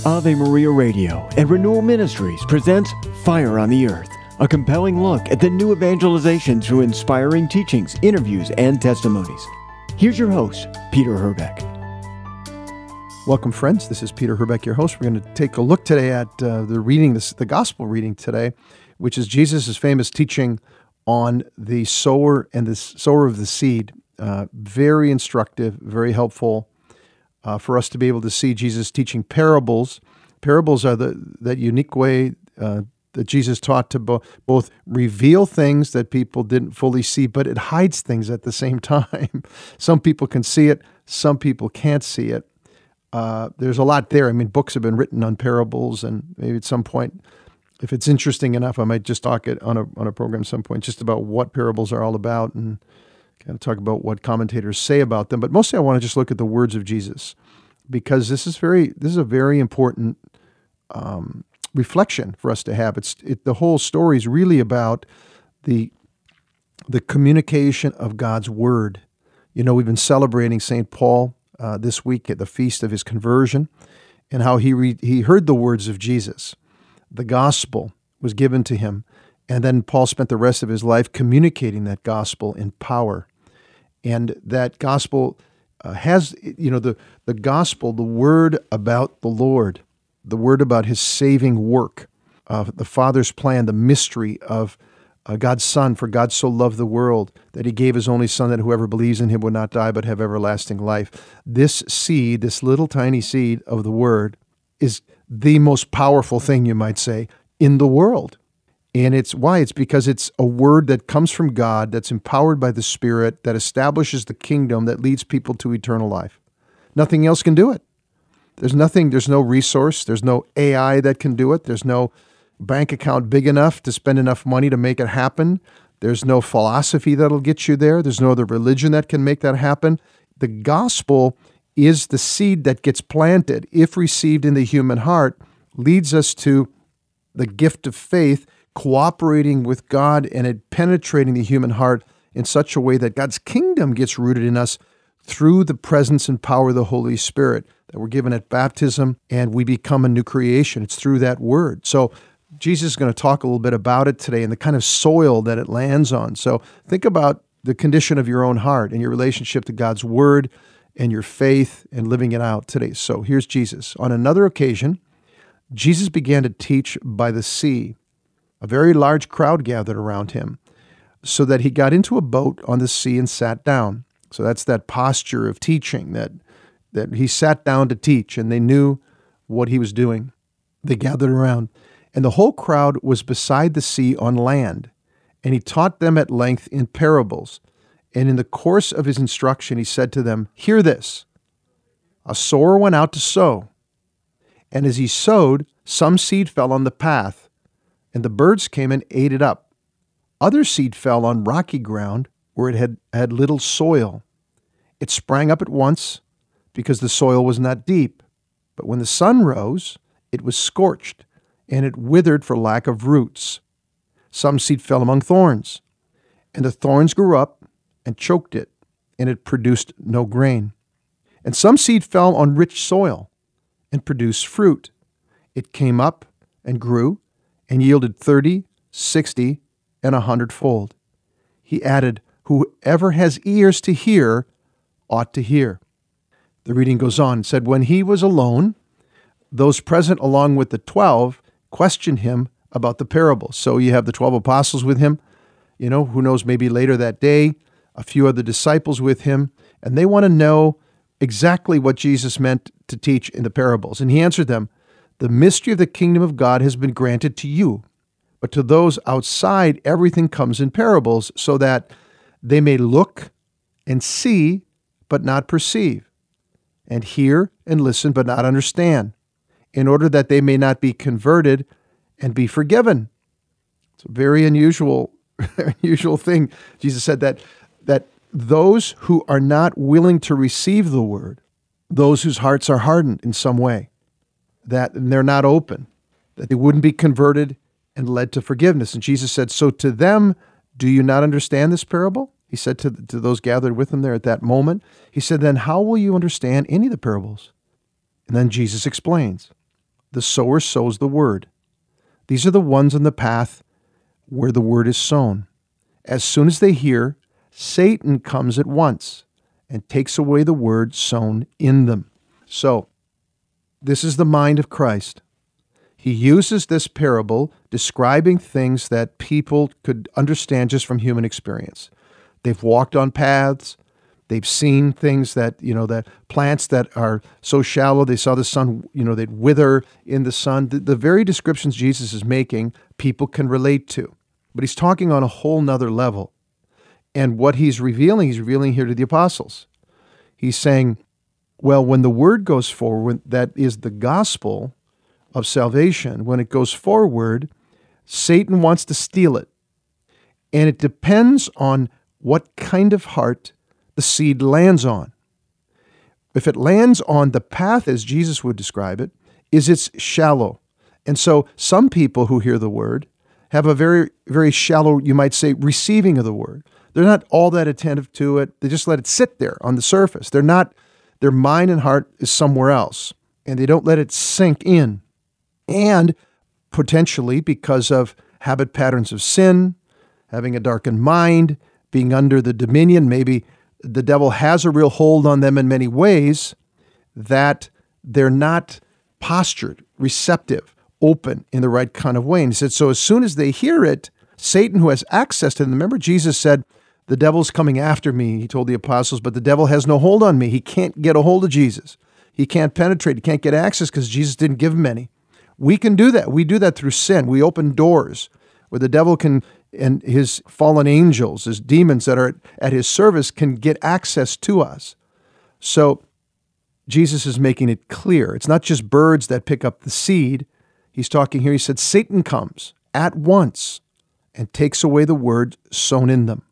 Ave Maria Radio and Renewal Ministries presents Fire on the Earth, a compelling look at the new evangelization through inspiring teachings, interviews, and testimonies. Here's your host, Peter Herbeck. Welcome, friends. This is Peter Herbeck, your host. We're going to take a look today at the gospel reading today, which is Jesus' famous teaching on the sower and the sower of the seed. Very instructive, very helpful for us to be able to see Jesus teaching parables. Parables are that unique way that Jesus taught to both reveal things that people didn't fully see, but it hides things at the same time. Some people can see it, some people can't see it. There's a lot there. I mean, books have been written on parables, and maybe at some point, if it's interesting enough, I might just talk it on a program at some point, just about what parables are all about and kind of talk about what commentators say about them. But mostly I want to just look at the words of Jesus, because this is a very important reflection for us to have. The whole story is really about the communication of God's word. You know, we've been celebrating St. Paul this week at the feast of his conversion, and how he heard the words of Jesus. The gospel was given to him, and then Paul spent the rest of his life communicating that gospel in power. And that gospel has, the gospel, the word about the Lord, the word about his saving work, the Father's plan, the mystery of God's Son. For God so loved the world that he gave his only Son, that whoever believes in him would not die but have everlasting life. This seed, this little tiny seed of the word, is the most powerful thing, you might say, in the world. And it's because it's a word that comes from God, that's empowered by the Spirit, that establishes the kingdom, that leads people to eternal life. Nothing else can do it. There's no resource, there's no AI that can do it, there's no bank account big enough to spend enough money to make it happen, there's no philosophy that'll get you there, there's no other religion that can make that happen. The gospel is the seed that gets planted, if received in the human heart, leads us to the gift of faith, cooperating with God and it penetrating the human heart in such a way that God's kingdom gets rooted in us through the presence and power of the Holy Spirit that we're given at baptism, and we become a new creation. It's through that word. So Jesus is going to talk a little bit about it today and the kind of soil that it lands on. So think about the condition of your own heart and your relationship to God's word and your faith and living it out today. So here's Jesus. On another occasion, Jesus began to teach by the sea. A very large crowd gathered around him, so that he got into a boat on the sea and sat down. So that's that posture of teaching, that he sat down to teach, and they knew what he was doing. They gathered around, and the whole crowd was beside the sea on land, and he taught them at length in parables. And in the course of his instruction, he said to them, "Hear this. A sower went out to sow, and as he sowed, some seed fell on the path, and the birds came and ate it up. Other seed fell on rocky ground where it had little soil. It sprang up at once because the soil was not deep. But when the sun rose, it was scorched, and it withered for lack of roots. Some seed fell among thorns, and the thorns grew up and choked it, and it produced no grain. And some seed fell on rich soil and produced fruit. It came up and grew and yielded 30, 60, and 100-fold. He added, whoever has ears to hear ought to hear." The reading goes on and said, when he was alone, those present along with the 12 questioned him about the parable. So you have the 12 apostles with him, who knows, maybe later that day, a few other disciples with him, and they want to know exactly what Jesus meant to teach in the parables. And he answered them, "The mystery of the kingdom of God has been granted to you, but to those outside everything comes in parables, so that they may look and see but not perceive, and hear and listen but not understand, in order that they may not be converted and be forgiven." It's a very unusual thing. Jesus said that those who are not willing to receive the word, those whose hearts are hardened in some way, that they're not open, that they wouldn't be converted and led to forgiveness. And Jesus said, "So to them, do you not understand this parable?" He said to those gathered with him there at that moment. He said, "Then how will you understand any of the parables?" And then Jesus explains, the sower sows the word. These are the ones on the path where the word is sown. As soon as they hear, Satan comes at once and takes away the word sown in them. So, this is the mind of Christ. He uses this parable describing things that people could understand just from human experience. They've walked on paths. They've seen things that, that plants that are so shallow, they saw the sun, they'd wither in the sun. The very descriptions Jesus is making, people can relate to. But he's talking on a whole nother level. And what he's revealing here to the apostles. He's saying, well, when the word goes forward, that is the gospel of salvation, when it goes forward, Satan wants to steal it. And it depends on what kind of heart the seed lands on. If it lands on the path, as Jesus would describe it, it's shallow. And so some people who hear the word have a very, very shallow, you might say, receiving of the word. They're not all that attentive to it. They just let it sit there on the surface. Their mind and heart is somewhere else, and they don't let it sink in. And potentially because of habit patterns of sin, having a darkened mind, being under the dominion, maybe the devil has a real hold on them in many ways, that they're not postured, receptive, open in the right kind of way. And he said, so as soon as they hear it, Satan, who has access to them, remember Jesus said, the devil's coming after me, he told the apostles, but the devil has no hold on me. He can't get a hold of Jesus. He can't penetrate. He can't get access because Jesus didn't give him any. We can do that. We do that through sin. We open doors where the devil can, and his fallen angels, his demons that are at his service, can get access to us. So Jesus is making it clear. It's not just birds that pick up the seed. He's talking here. He said, Satan comes at once and takes away the word sown in them.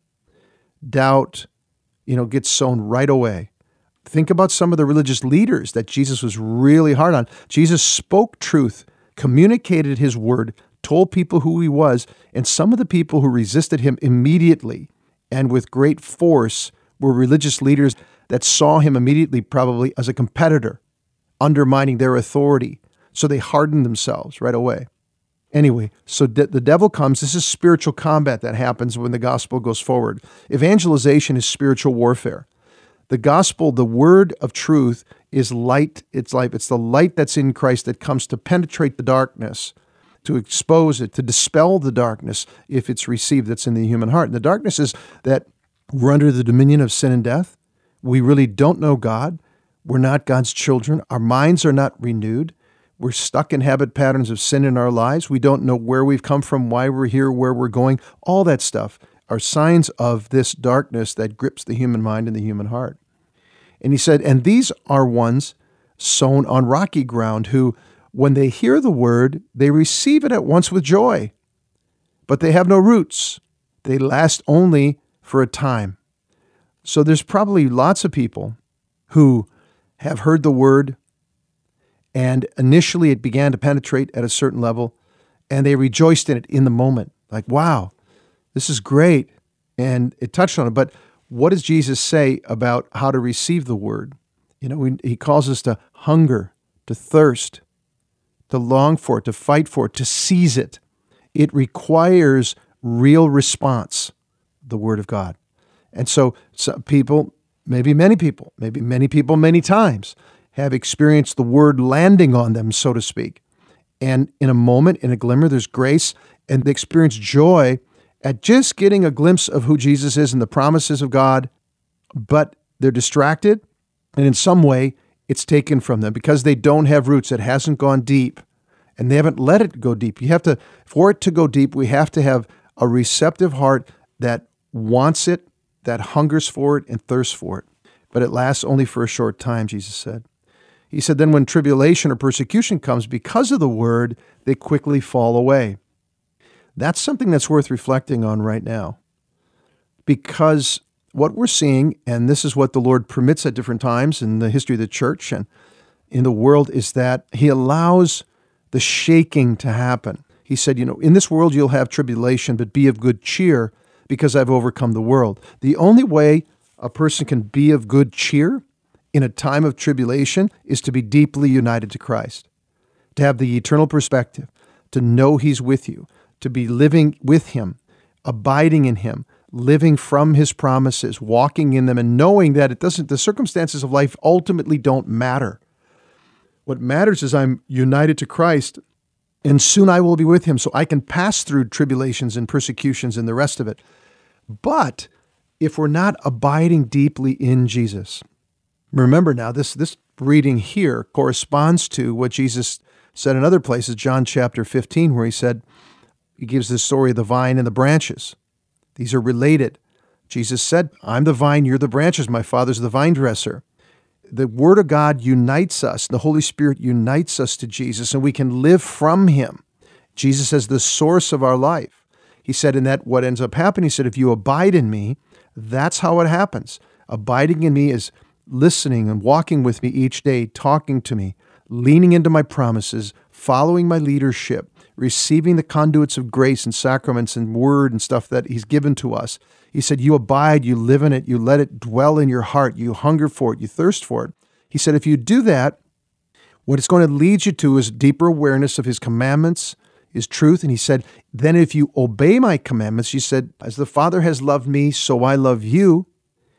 Doubt, gets sown right away. Think about some of the religious leaders that Jesus was really hard on. Jesus spoke truth, communicated his word, told people who he was, and some of the people who resisted him immediately and with great force were religious leaders that saw him immediately probably as a competitor, undermining their authority. So they hardened themselves right away. Anyway, so the devil comes. This is spiritual combat that happens when the gospel goes forward. Evangelization is spiritual warfare. The gospel, the word of truth, is light. It's life. It's the light that's in Christ that comes to penetrate the darkness, to expose it, to dispel the darkness if it's received that's in the human heart. And the darkness is that we're under the dominion of sin and death. We really don't know God. We're not God's children. Our minds are not renewed. We're stuck in habit patterns of sin in our lives. We don't know where we've come from, why we're here, where we're going. All that stuff are signs of this darkness that grips the human mind and the human heart. And he said, and these are ones sown on rocky ground who, when they hear the word, they receive it at once with joy. But they have no roots. They last only for a time. So there's probably lots of people who have heard the word, and initially it began to penetrate at a certain level, and they rejoiced in it in the moment. Like, wow, this is great. And it touched on it. But what does Jesus say about how to receive the word? He calls us to hunger, to thirst, to long for it, to fight for it, to seize it. It requires real response, the word of God. And so some people, maybe many people many times, have experienced the word landing on them, so to speak. And in a moment, in a glimmer, there's grace, and they experience joy at just getting a glimpse of who Jesus is and the promises of God, but they're distracted, and in some way, it's taken from them because they don't have roots. It hasn't gone deep, and they haven't let it go deep. For it to go deep, we have to have a receptive heart that wants it, that hungers for it and thirsts for it. But it lasts only for a short time, Jesus said. He said, then when tribulation or persecution comes because of the word, they quickly fall away. That's something that's worth reflecting on right now. Because what we're seeing, and this is what the Lord permits at different times in the history of the church and in the world, is that he allows the shaking to happen. He said, in this world you'll have tribulation, but be of good cheer because I've overcome the world. The only way a person can be of good cheer in a time of tribulation is to be deeply united to Christ, to have the eternal perspective, to know He's with you, to be living with Him, abiding in Him, living from His promises, walking in them, and knowing that the circumstances of life ultimately don't matter. What matters is I'm united to Christ, and soon I will be with Him, so I can pass through tribulations and persecutions and the rest of it. But if we're not abiding deeply in Jesus, remember now, this reading here corresponds to what Jesus said in other places, John chapter 15, where He gives this story of the vine and the branches. These are related. Jesus said, I'm the vine, you're the branches, my Father's the vine dresser. The Word of God unites us. The Holy Spirit unites us to Jesus, and we can live from Him. Jesus is the source of our life. He said in that, what ends up happening, He said, if you abide in me, that's how it happens. Abiding in me is listening and walking with me each day, talking to me, leaning into my promises, following my leadership, receiving the conduits of grace and sacraments and word and stuff that He's given to us. He said, you abide, you live in it, you let it dwell in your heart, you hunger for it, you thirst for it. He said, if you do that, what it's going to lead you to is deeper awareness of His commandments, His truth. And He said, then if you obey my commandments, He said, as the Father has loved me, so I love you.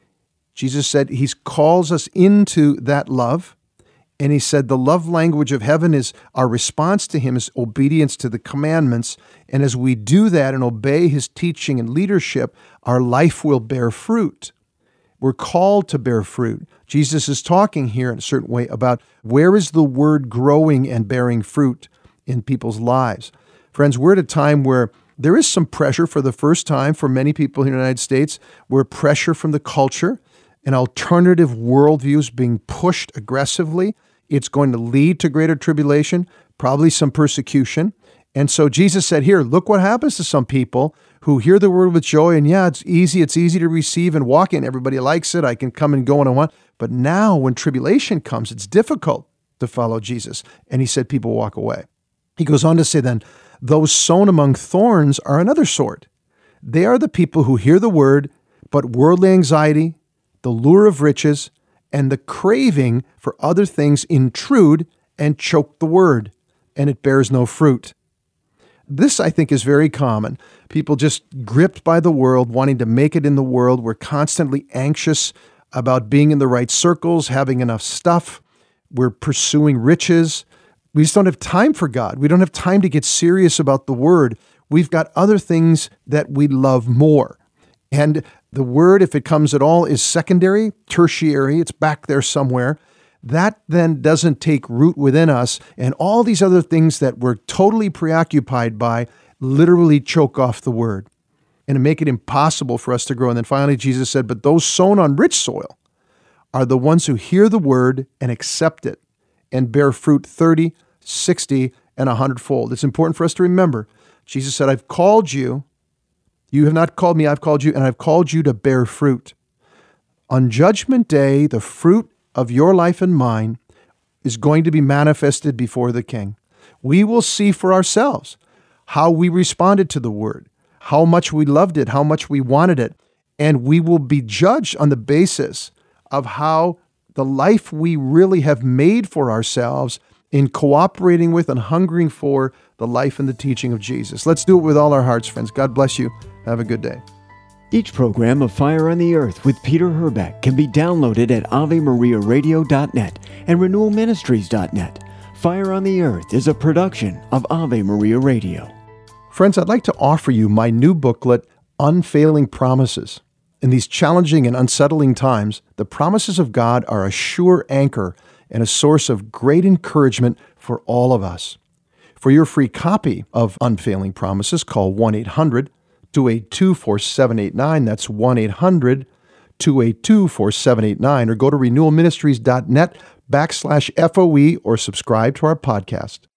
Jesus said He calls us into that love. And He said the love language of heaven is our response to Him is obedience to the commandments. And as we do that and obey His teaching and leadership, our life will bear fruit. We're called to bear fruit. Jesus is talking here in a certain way about where is the Word growing and bearing fruit in people's lives. Friends, we're at a time where there is some pressure for the first time for many people in the United States, where pressure from the culture and alternative worldviews being pushed aggressively. It's going to lead to greater tribulation, probably some persecution. And so Jesus said, here, look what happens to some people who hear the word with joy, and yeah, it's easy to receive and walk in. Everybody likes it. I can come and go when I want. But now when tribulation comes, it's difficult to follow Jesus. And He said people walk away. He goes on to say then, those sown among thorns are another sort. They are the people who hear the word, but worldly anxiety, the lure of riches, and the craving for other things intrude and choke the word, and it bears no fruit. This, I think, is very common. People just gripped by the world, wanting to make it in the world. We're constantly anxious about being in the right circles, having enough stuff. We're pursuing riches. We just don't have time for God. We don't have time to get serious about the Word. We've got other things that we love more. And the Word, if it comes at all, is secondary, tertiary. It's back there somewhere. That then doesn't take root within us, and all these other things that we're totally preoccupied by literally choke off the Word and make it impossible for us to grow. And then finally, Jesus said, but those sown on rich soil are the ones who hear the Word and accept it and bear fruit 30, 60, and 100-fold. It's important for us to remember. Jesus said, I've called you. You have not called me, I've called you, and I've called you to bear fruit. On Judgment Day, the fruit of your life and mine is going to be manifested before the King. We will see for ourselves how we responded to the Word, how much we loved it, how much we wanted it, and we will be judged on the basis of how the life we really have made for ourselves in cooperating with and hungering for the life and the teaching of Jesus. Let's do it with all our hearts, friends. God bless you. Have a good day. Each program of Fire on the Earth with Peter Herbeck can be downloaded at AveMariaRadio.net and RenewalMinistries.net. Fire on the Earth is a production of Ave Maria Radio. Friends, I'd like to offer you my new booklet, Unfailing Promises. In these challenging and unsettling times, the promises of God are a sure anchor and a source of great encouragement for all of us. For your free copy of Unfailing Promises, call 1-800-282-4789. That's 1-800-282-4789. Or go to renewalministries.net/FOE or subscribe to our podcast.